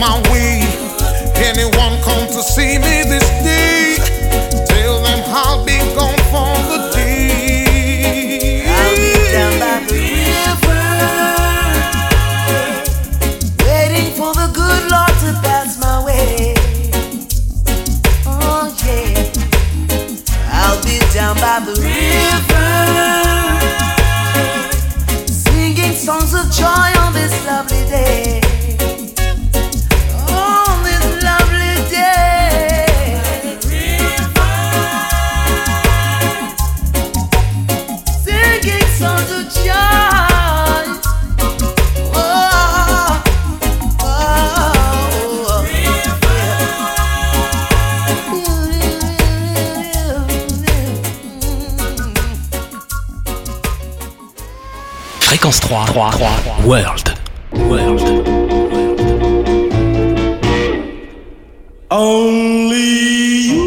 my way. Anyone come to see me this day, tell them I'll be gone for the day. I'll be down by the river, waiting for the good Lord to pass my way. Oh yeah, I'll be down by the river, singing songs of joy on this lovely day. Fréquence 3, World. Only you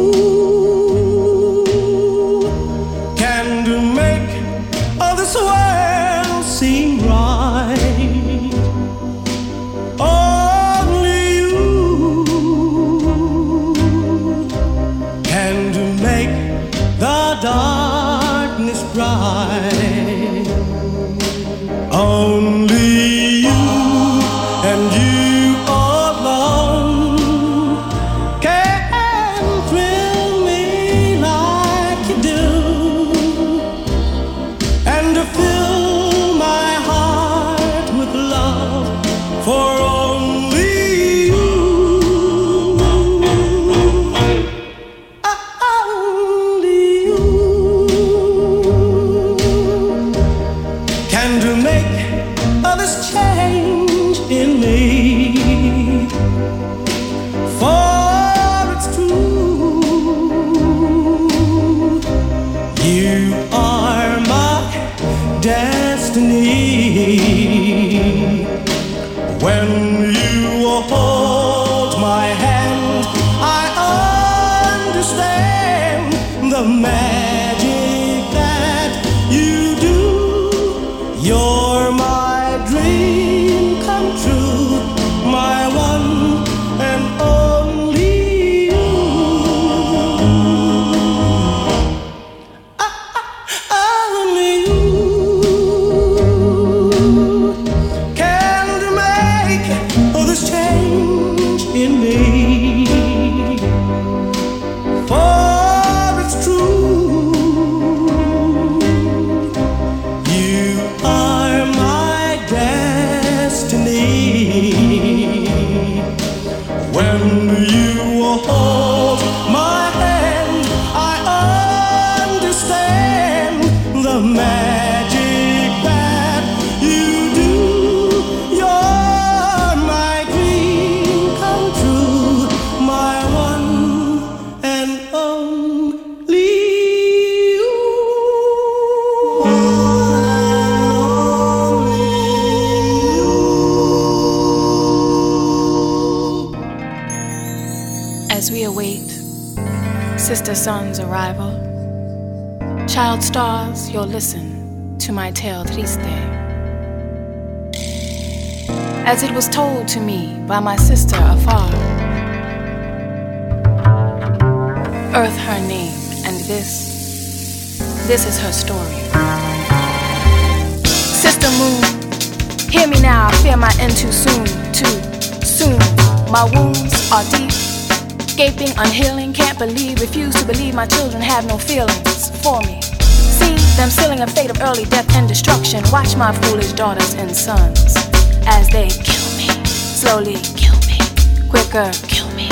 can do make all this world seem right. Only you can do make the darkness bright. Only you and you alone can thrill me like you do, and to fill my heart with love for only you. Only you can do make this change in me, for it's true, you are my destiny. When you hold my hand, I understand the magic that you do. You're my dream come true, my one and only you. Only you can make all this change in me, for it's true, you are my destiny. When you hold my hand, I understand the magic that you do. You're my dream come true, my one and only you. As we await sister sun's arrival, child stars, you'll listen to my tale triste. As it was told to me by my sister afar, Earth her name, and this is her story. Sister Moon, hear me now, I fear my end too soon. My wounds are deep, gaping, unhealing, can't believe, refuse to believe my children have no feelings for me. See them sealing a fate of early death and destruction. Watch my foolish daughters and sons as they kill me, slowly kill me, quicker kill me.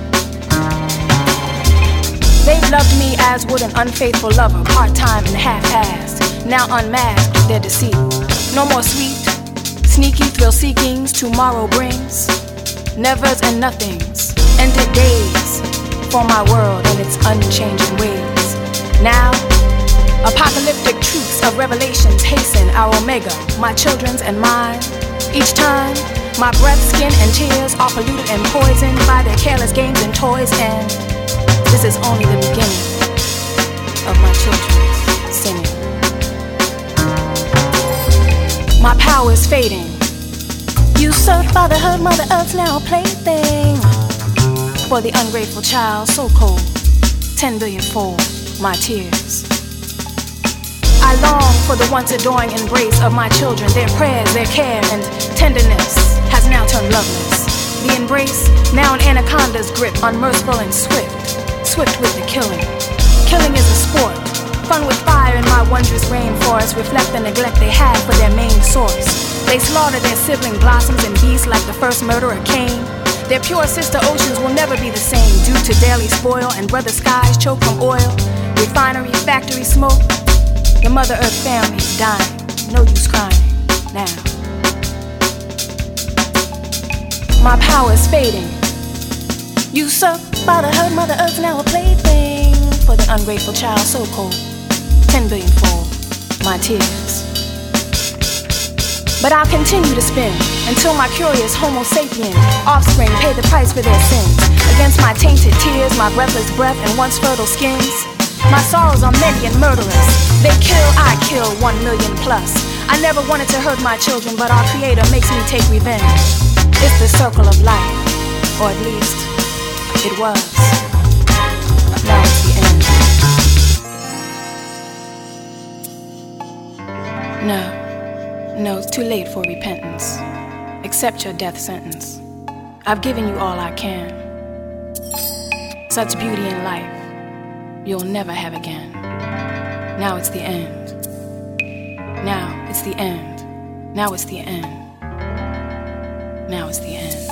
They've loved me as would an unfaithful lover, part-time and half-assed. Now unmasked their deceit. No more sweet, sneaky thrill-seekings tomorrow brings. Nevers and nothings, ended days for my world and its unchanging ways. Now, apocalyptic truths of revelations hasten our omega, my children's and mine. Each time, my breath, skin, and tears are polluted and poisoned by their careless games and toys, and this is only the beginning of my children's singing. My power is fading. You Usurped fatherhood, Mother Earth's now a plaything for the ungrateful child, so cold, 10 billion fold my tears. I long for the once adoring embrace of my children. Their prayers, their care, and tenderness has now turned loveless. The embrace, now an anaconda's grip, unmerciful and swift, swift with the killing. Killing is a sport, fun with fire in my wondrous rainforest, reflect the neglect they had for their main source. They slaughter their sibling blossoms and beasts like the first murderer Cain. Their pure sister oceans will never be the same due to daily spoil and brother skies choke from oil, refinery, factory smoke. The Mother Earth family's dying, no use crying now. My power's fading. Usurped fatherhood, Mother Earth now a plaything for the ungrateful child, so cold, 10 billion fold my tears. But I'll continue to spin until my curious Homo sapien offspring pay the price for their sins. Against my tainted tears, my breathless breath, and once fertile skins. My sorrows are many and murderous. They kill, I kill, 1 million plus. I never wanted to hurt my children, but our Creator makes me take revenge. It's the circle of life, or at least it was. Now it's the end. No, it's too late for repentance. Accept your death sentence. I've given you all I can. Such beauty in life you'll never have again. Now it's the end. Now it's the end. Now it's the end. Now it's the end.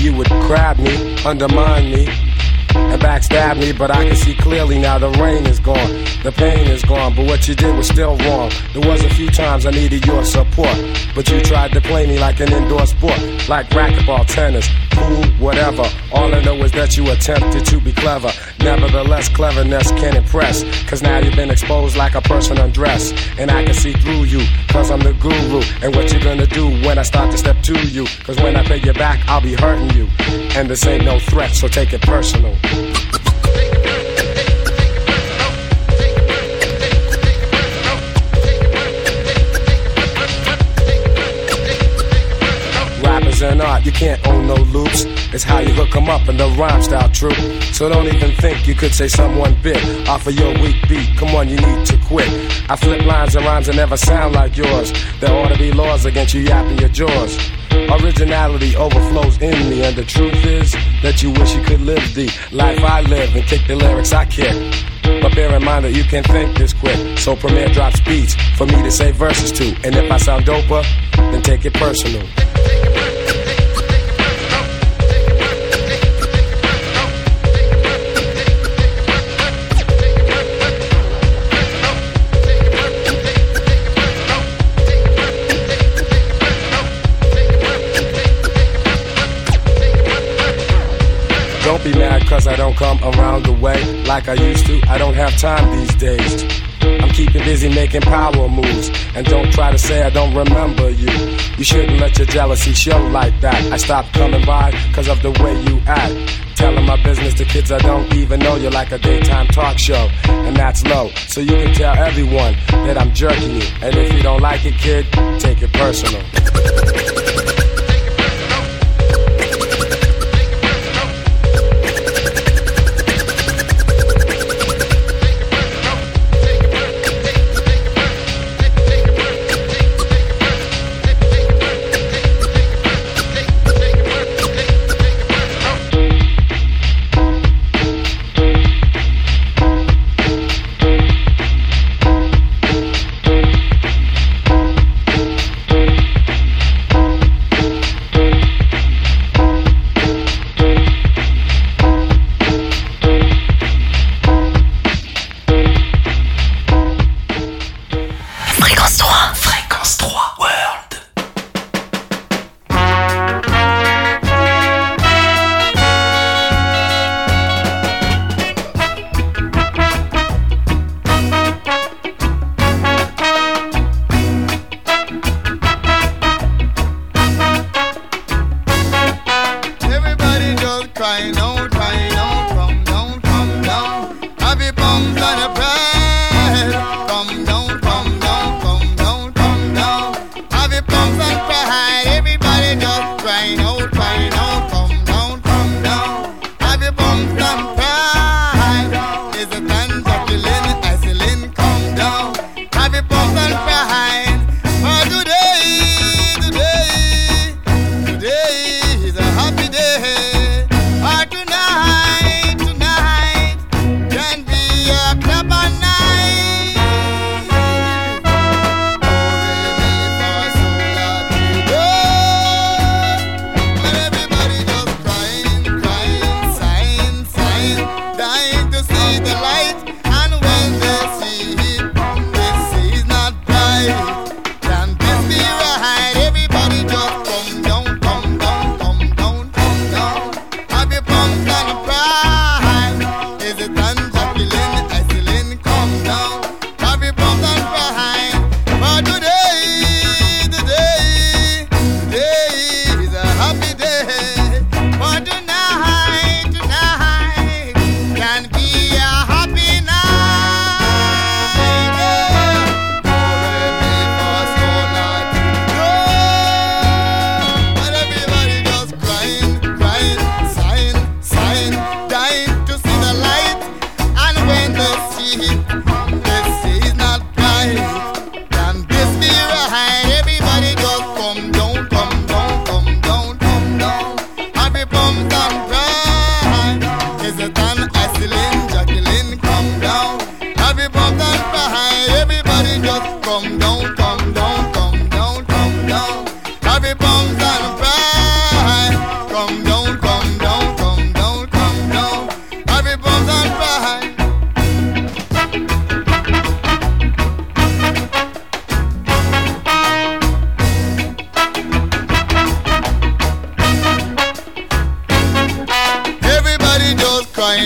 you would grab me, undermine me, and backstab me, but I can see clearly now the rain is gone, the pain is gone, but what you did was still wrong. There was a few times I needed your support, but you tried to play me like an indoor sport, like racquetball, tennis, pool, whatever. All I know is that you attempted to be clever. Nevertheless, cleverness can't impress, cause now you've been exposed like a person undressed, and I can see through you, cause I'm the guru. And what you gonna do when I start to step to you? Cause when I pay you back, I'll be hurting you, and this ain't no threat, so take it personal. Rappers and art, you can't own no loops. It's how you hook 'em up in the rhyme style true. So don't even think you could say someone big off of your weak beat. Come on, you need to quit. I flip lines and rhymes that never sound like yours. There ought to be laws against you yapping your jaws. Originality overflows in me, and the truth is that you wish you could live the life I live and kick the lyrics I kick. But bear in mind that you can't think this quick, so Premier drops beats for me to say verses to. And if I sound doper, then take it personal. Don't be mad cause I don't come around the way like I used to. I don't have time these days. I'm keeping busy making power moves. And don't try to say I don't remember you. You shouldn't let your jealousy show like that. I stopped coming by cause of the way you act. Telling my business to kids I don't even know. You're like a daytime talk show, and that's low. So you can tell everyone that I'm jerking you. And if you don't like it, kid, take it personal. Tonight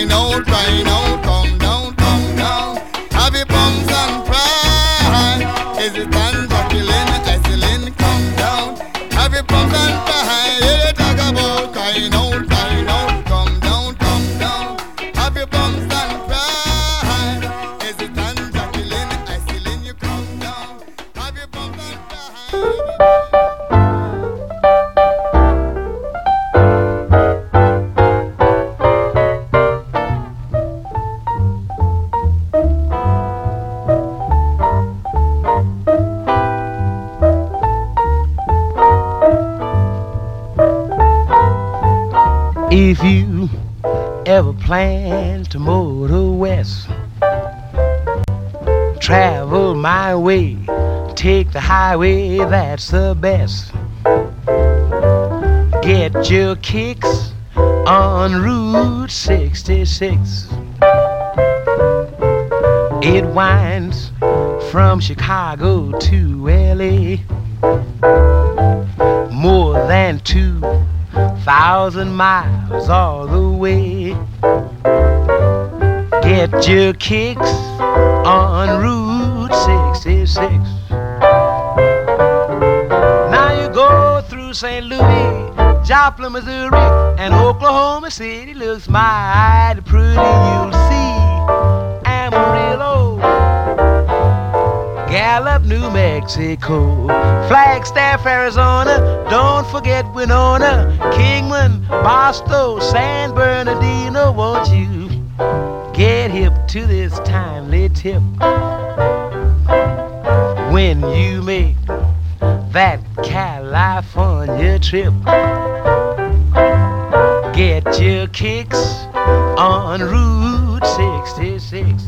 crying out, come down, come down. Have your bums and pride. Is it time Jacqueline, Jesseline, come down. Have your bums and pride. Yeah, they talk about crying out, come down, come down. Have your bums and pride. Is it time Jacqueline, Jesseline, you come down. Have your bums and pride. If you ever plan to motor west, travel my way, take the highway, that's the best. Get your kicks on Route 66. It winds from Chicago to LA, more than 2,000 miles all the way. Get your kicks on Route 66. Now you go through St. Louis, Joplin, Missouri, and Oklahoma City looks mighty pretty. You'll see Amarillo, Gallup, New Mexico, Flagstaff, Arizona, don't forget Winona, Kingman, Barstow, San Bernardino. Won't you get hip to this timely tip when you make that California trip? Get your kicks on Route 66.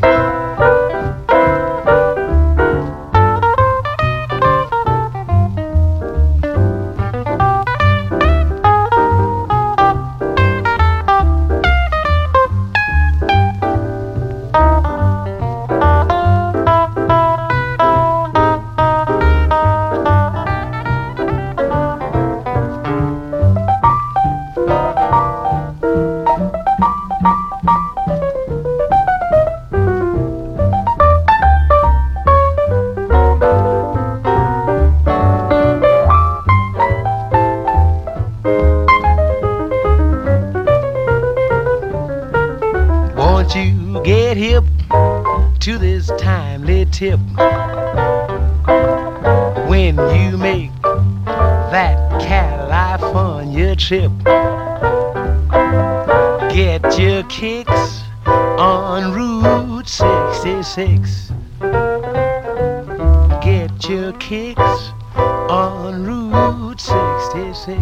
To this timely tip when you make that California trip. Get your kicks on Route 66. Get your kicks on Route 66.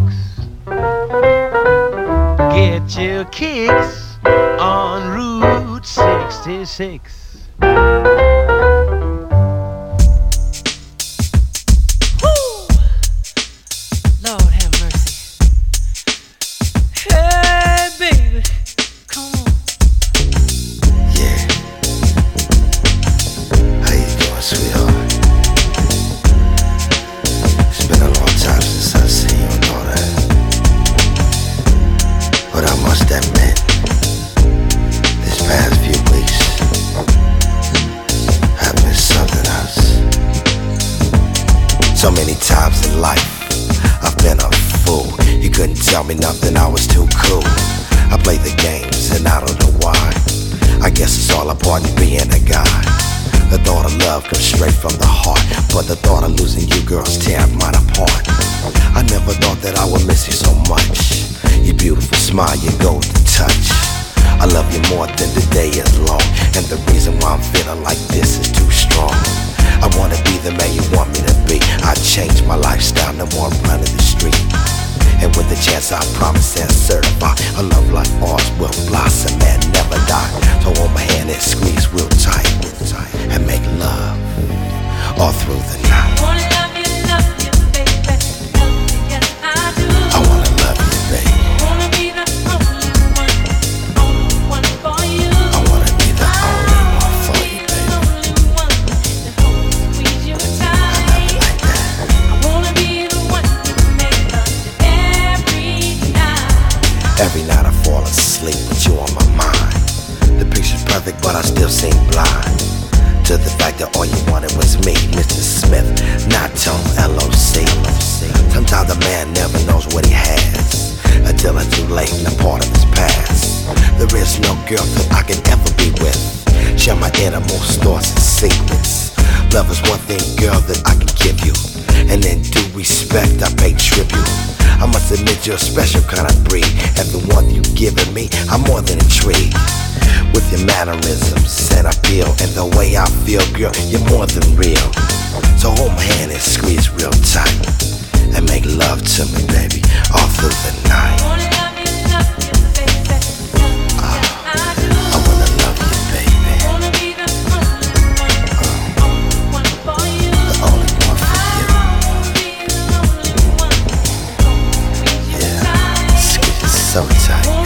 Get your kicks on Route 66. Nothing, I was too cool. I played the games and I don't know why. I guess it's all a part of being a guy. The thought of love comes straight from the heart, but the thought of losing you girls tear mine apart. I never thought that I would miss you so much. Your beautiful smile, your golden touch. I love you more than the day is long, and the reason why I'm feeling like this is too strong. I wanna be the man you want me to be. I changed my lifestyle, no more running the street. And with the chance I promise and certify, a love like ours will blossom and never die. So hold my hand and squeeze real tight, and make love all through the night. I wanna love you, baby. Yes, I do. I wanna love you, baby. I wanna be the only one for you. I wanna be the only one for you, baby. The only one that holds and squeeze you tight. I love you like that. I wanna be the one to make love every night. Every night I fall asleep with you on my mind. perfect, but I still seem blind to the fact that all you wanted was me, Mr. Smith, not Tone, LOC. Sometimes a man never knows what he has until it's too late and a part of his past. There is no girl that I can ever be with, share my innermost thoughts and secrets. Love is one thing, girl, that I can give you, and in due respect I pay tribute. I must admit you're a special kind of breed, and the one you've given me, I'm more than intrigued with your mannerisms and appeal, and the way I feel, girl, you're more than real. So hold my hand and squeeze real tight, and make love to me, baby, all through the night. I wanna love you, baby. I wanna love you, baby. I wanna be the only one for you. The only one for you. Yeah, squeeze it so tight, girl.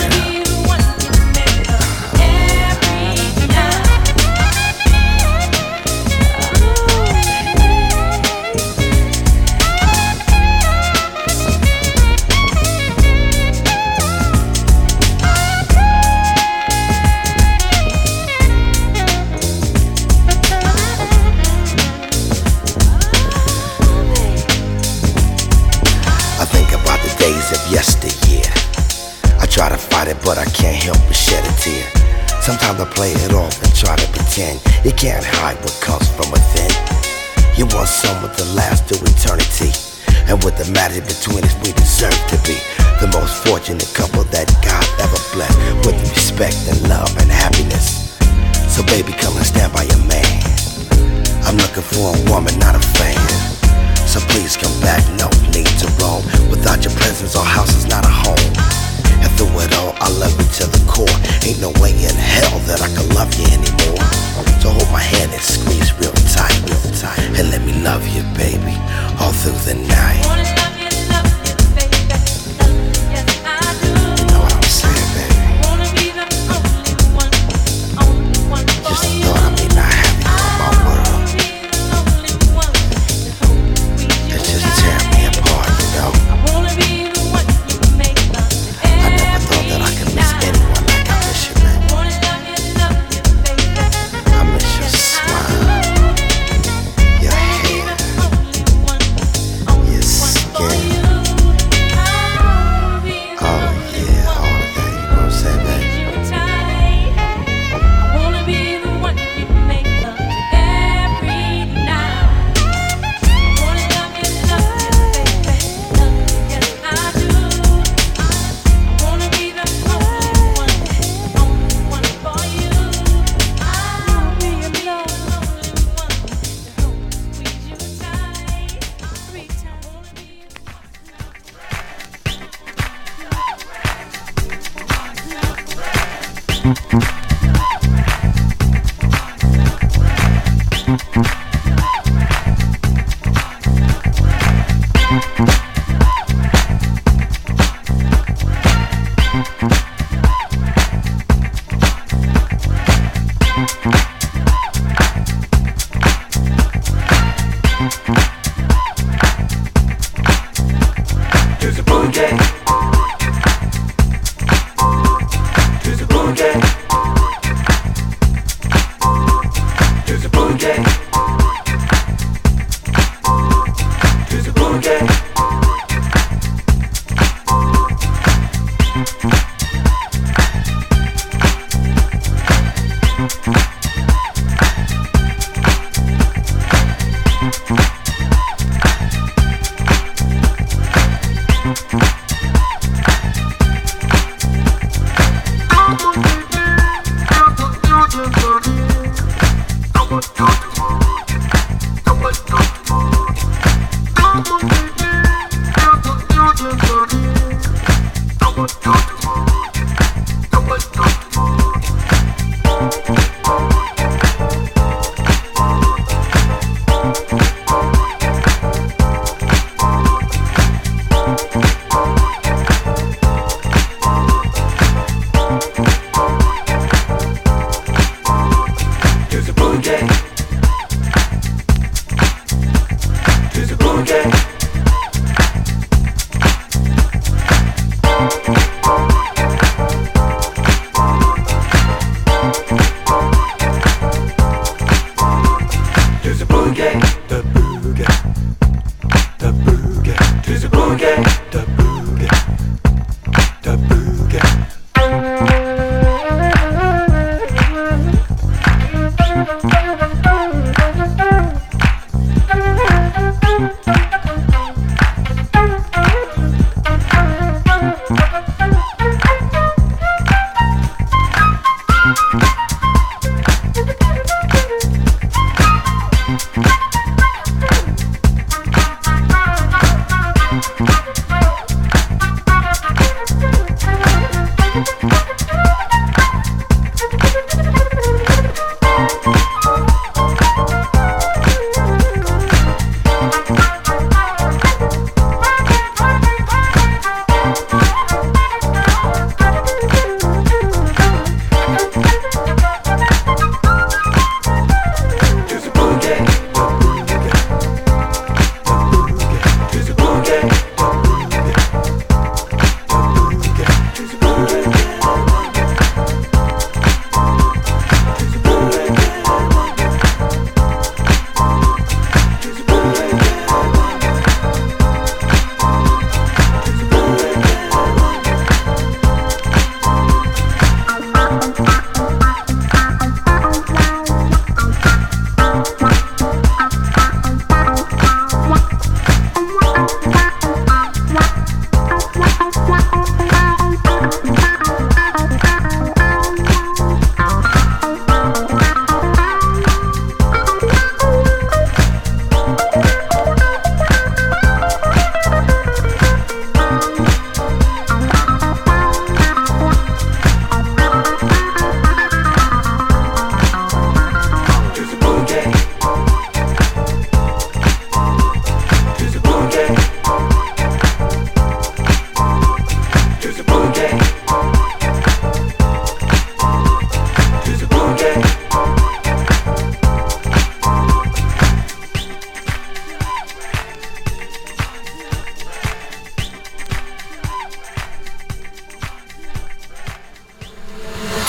Yesteryear, I try to fight it, but I can't help but shed a tear. Sometimes I play it off and try to pretend you can't hide what comes from within. You want someone to last through eternity, and with the magic between us, we deserve to be the most fortunate couple that God ever blessed, with respect and love and happiness. So baby, come and stand by your man. I'm looking for a woman, not a fan. So please come back, no need to roam. Without your presence, our house is not a home. And through it all, I love you to the core. Ain't no way in hell that I can love you anymore. So hold my hand and squeeze real tight, and let me love you, baby, all through the night. I wanna love you, baby. Yes, I do. You know what I'm saying, baby? I wanna be the only one for just you. Just thought I may not have you in my world.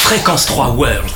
Fréquence 3 World.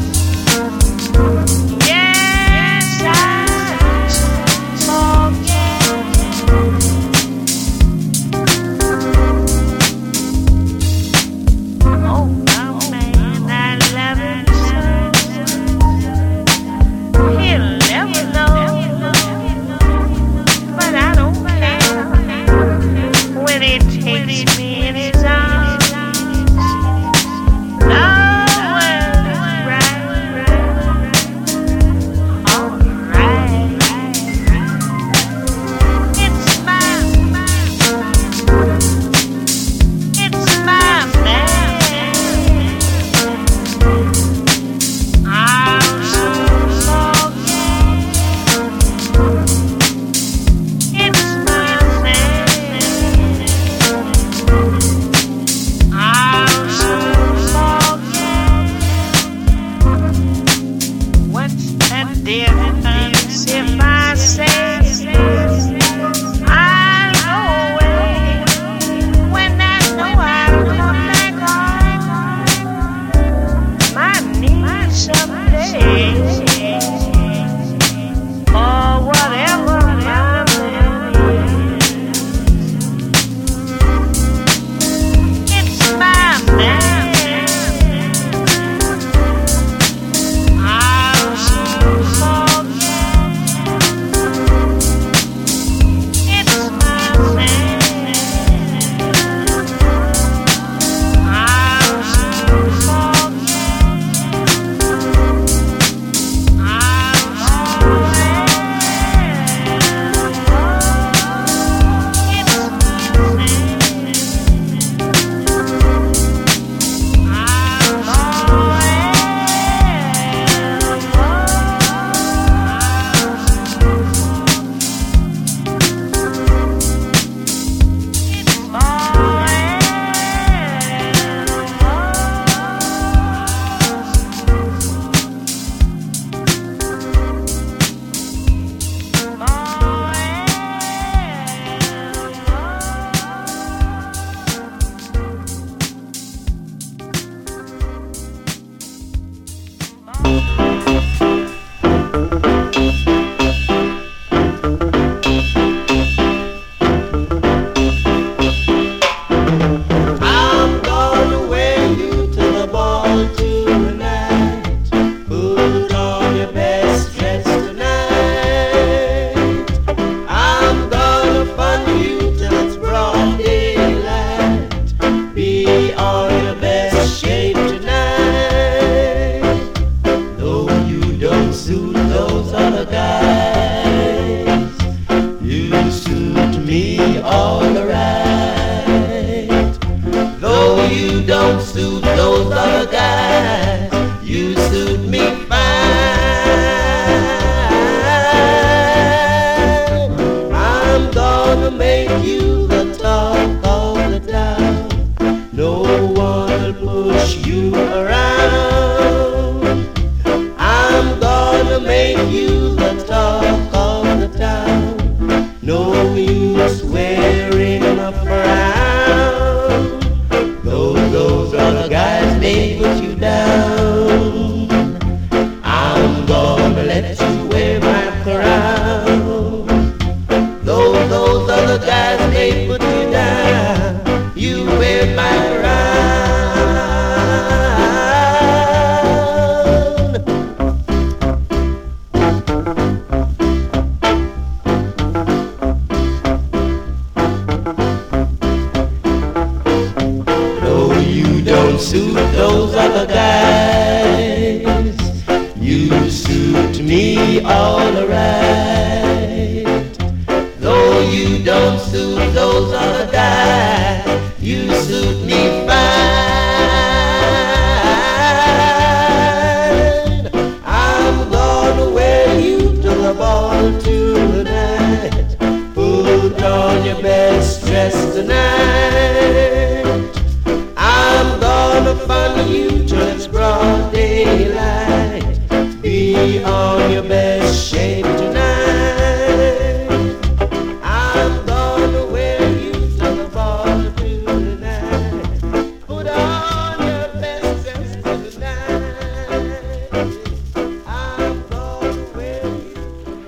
Yes, I forget. other guys, you suit me fine. I'm gonna make you the talk of the town. No one will push you around. I'm gonna make you the talk of the town. No use wearing a frown. Those other guys may put you down. I'm gonna let you wear my crown. Those other guys may put you down. You wear my crown. Suit those other guys, you suit me all right. Though you don't suit those other guys, you suit me fine. I'm gonna wear you to the ball tonight. Put on your best dress tonight. I'm gonna fun you till it's broad daylight. Be on your best shape tonight. I'm gonna wear you to the ball tonight. Put on your best dress tonight. I'm gonna wear you to the ball.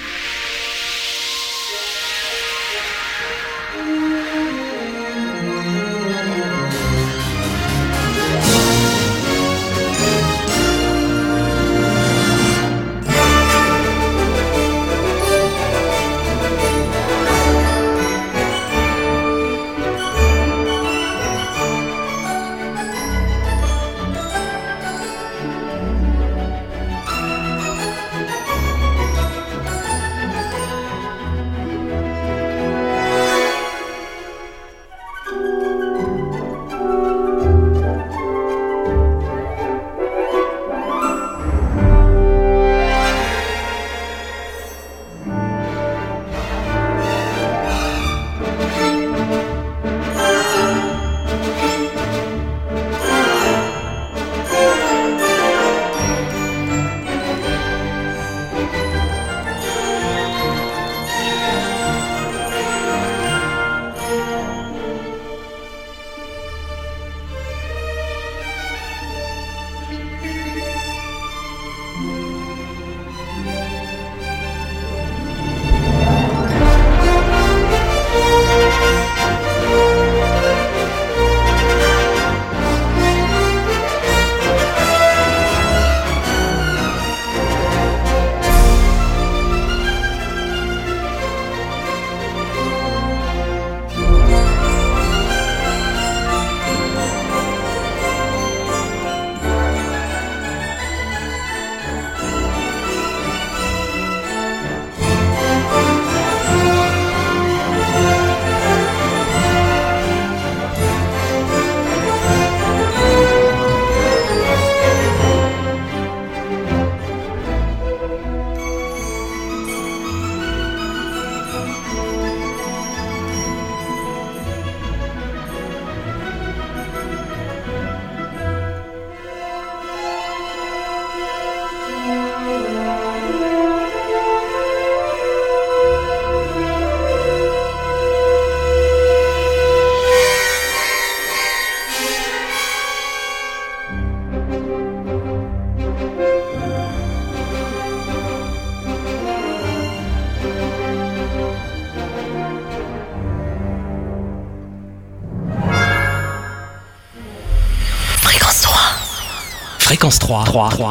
Fréquence 3,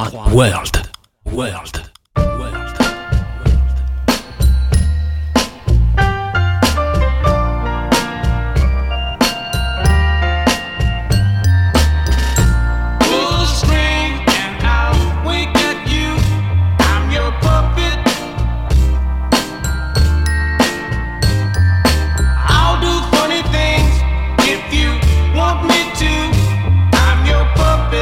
World. Puppet.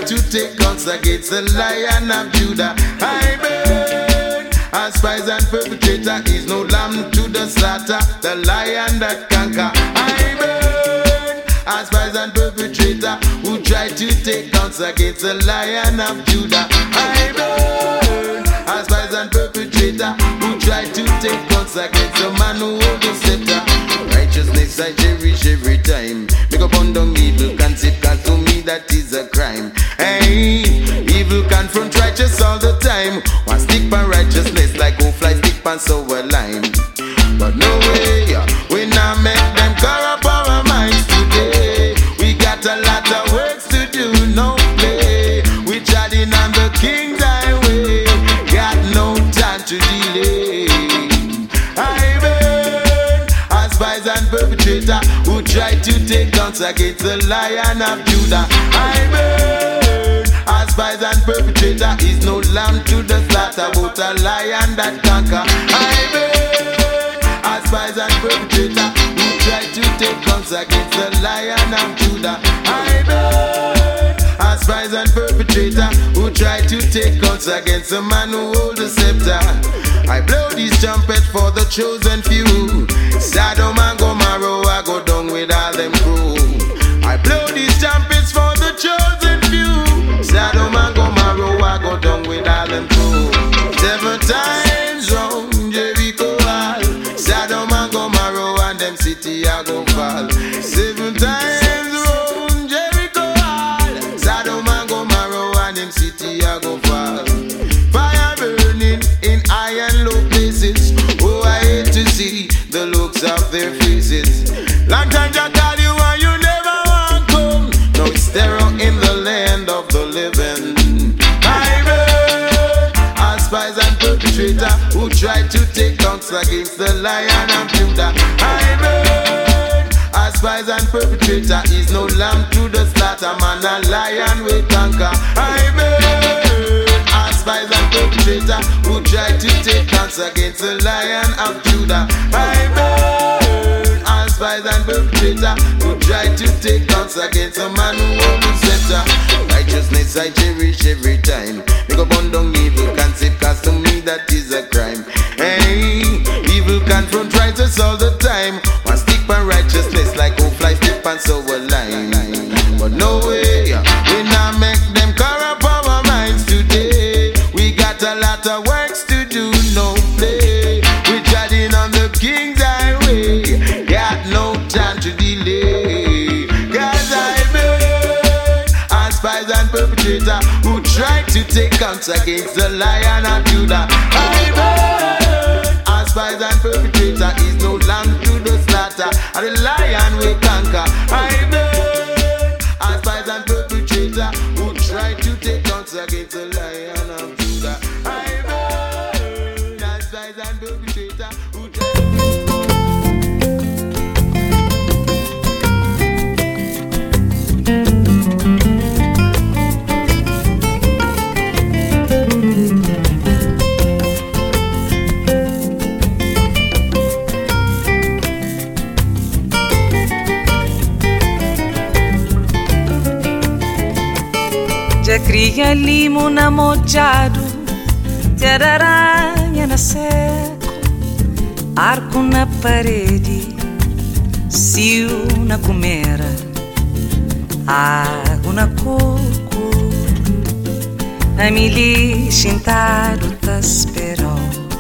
to take guns against the Lion of Judah. I burn. A spies and perpetrator is no lamb to the slaughter. The Lion that conquer. I burn. A spies and perpetrator who try to take guns against the Lion of Judah. I burn. A spies and perpetrator who try to take guns against the man who holds the scepter. Righteousness I cherish every time. Make up on down evil concept, cause to me that is a crime. Hey, evil confront righteous all the time. One stick by righteousness like go fly stick pan sour lime. But no way, we not make them corrupt our minds today. We got a lot of works to do, no play. We treading on the King's highway, got no time to delay. I burn as spies and perpetrator who try to take guns against the Lion of Judah. I burn as spies and perpetrator is no lamb to the slaughter, but a lion that conquer. I burn as spies and perpetrator who try to take guns against the Lion of Judah. I burn as spies and perpetrator who try to take guns against the man who holds the scepter. I blow this trumpet for the chosen few. Sodom and Gomorrah, I go down with all them crew. I blow these trumpets for the chosen few. Sodom and Gomorrah, I go down with all them crew. 7 times round Jericho wall. Sodom and Gomorrah and them city I go fall. 7 times round Jericho wall. Sodom and Gomorrah and them city I go fall. Fire burning in high and low places. Oh, I hate to see the looks of their faces. Long time I call you and you never want come. No, it's terror in the land of the living. I burn as spies and perpetrator who try to take guns against the Lion of Judah. I burn as spies and perpetrator is no lamb to the slaughter, man a lion will conquer. I burn as spies and perpetrator who try to take guns against the Lion of Judah. I burn as spies and perpetrator who try to take guns against the man who holds the scepter. Righteousness I cherish every time. Make up on down evil concept, cause to me that is a crime. Hey, evil confront righteous all the time. One stick by righteousness like go fly stick and sour lime. But no way, we not make them corrupt our minds today. We got a lot of works to do, no play. We treading on the King's highway, got no time to delay. Cause I burn as spies and perpetrator who try to take guns against the Lion of Judah. I burn as spies and perpetrator is no lamb to the slaughter, and the Lion will conquer. I burn as spies and perpetrator who try to take guns against the Lion of Judah. I burn as spies and perpetrator who try. Já cria limo na mojado, ter aranha na seco, arco na parede, cio na comera, água na coco, a milha chintado tá esperou.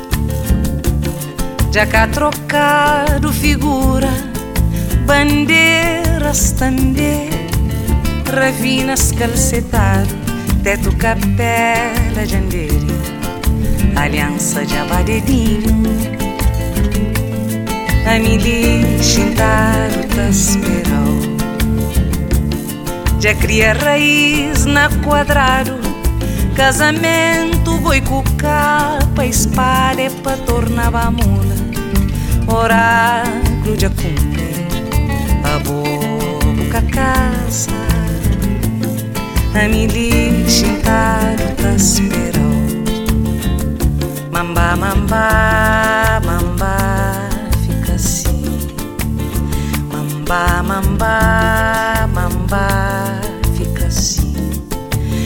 Já cá trocado figura, bandeira estender, ravinas calcetado, teto capela jandeira, aliança de abadedinho, a milha chintado tá esperou. Já cria raiz na quadrado, casamento boi com capa, espada é pra tornar a mula, oráculo já cumpre, a boca casa, a milha chintado tá esperou. Mamba, mamba, mamba, fica assim. Mamba, mamba, mamba, fica assim.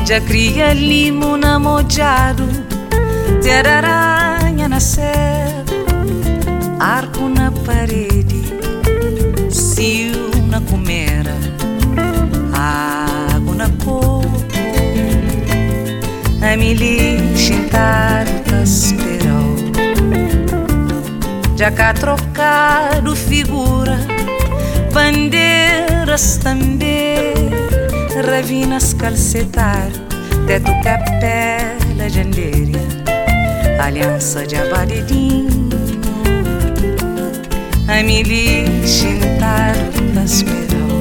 já cria limo namojado, ter aranha na céu, arco na parede, cio na comera, água na coco, a me lixintar da esperou. Já cá trocado figura, bandeiras também, ravinas calcetar, teto capela jandeira, aliança de abadedinho, a me lixintar da esperou.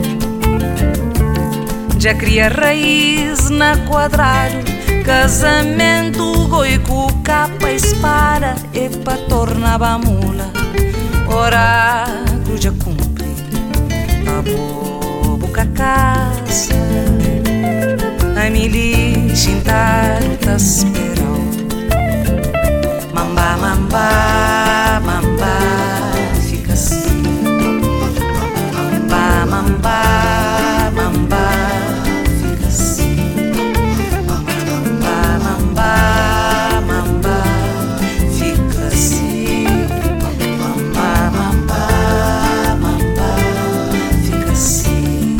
Já cria raiz na quadrado, casamento goico, capa, espada, e pra tornar a mula, oráculo já cumpre, a bobo casa, a me lixintar da esperou. Mamba, mamba, mamba, fica assim, mamba, mamba, mamba, fica assim, mamba, mamba, mamba, fica assim, mamba, mamba, mamba, fica assim.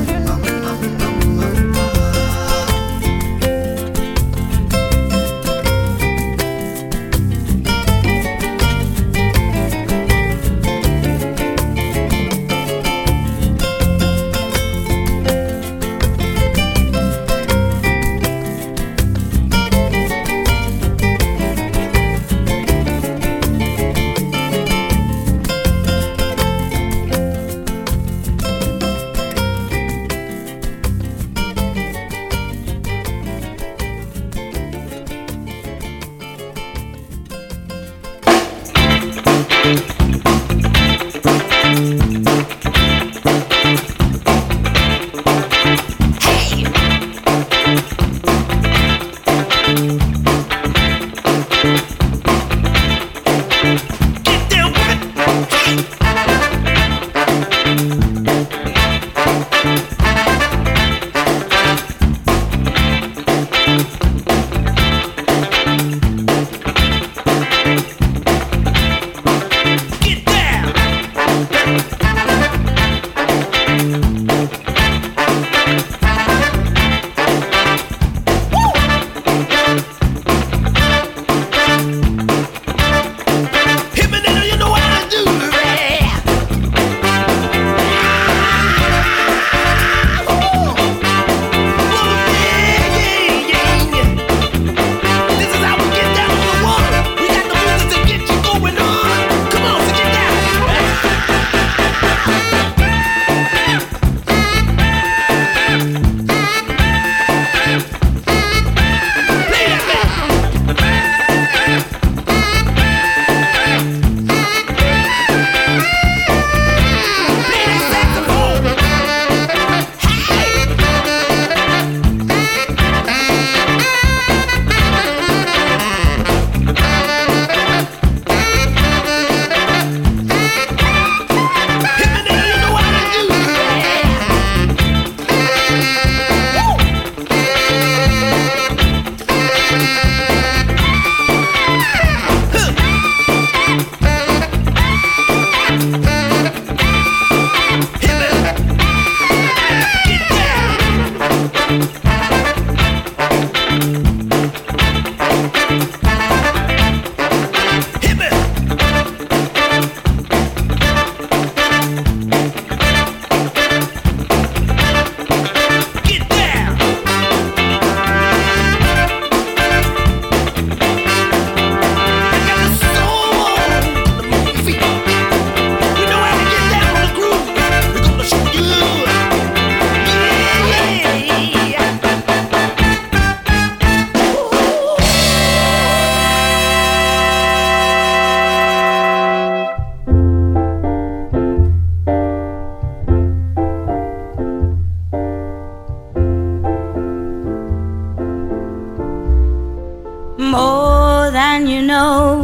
than you know,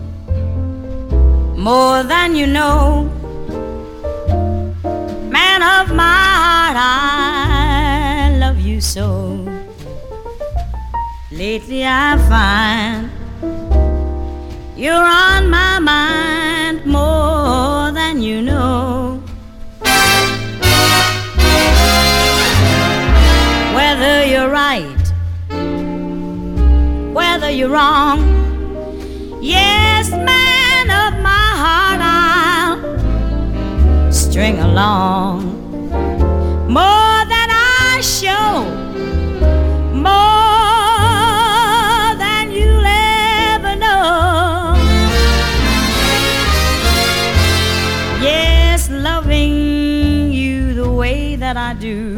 more than you know. Man of my heart, I love you so. Lately I find you're on my mind more than you know. Whether you're right, whether you're wrong, yes, man of my heart, I'll string along more than I show.